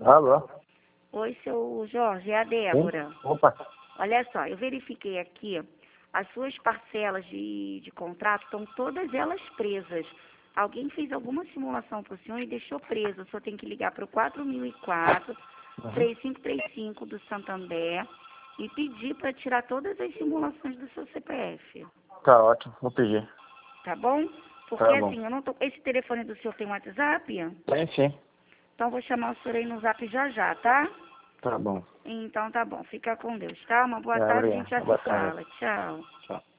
Alô? Oi, seu Jorge, é a Sim? Débora. Opa. Olha só, eu verifiquei aqui, as suas parcelas de contrato estão todas elas presas. Alguém fez alguma simulação para o senhor e deixou preso. O senhor tem que ligar para o 4004 3535 do Santander e pedir para tirar todas as simulações do seu CPF. Tá ótimo, vou pedir. Tá bom? Porque Tá bom. assim, eu não tô. Esse telefone do senhor tem WhatsApp? Tem sim. Então vou chamar o senhor aí no zap já, tá? Tá bom. Então tá bom. Fica com Deus, tá? Uma boa Tá, tarde, a obrigado. gente já Boa se tarde. fala. Tchau. Tchau.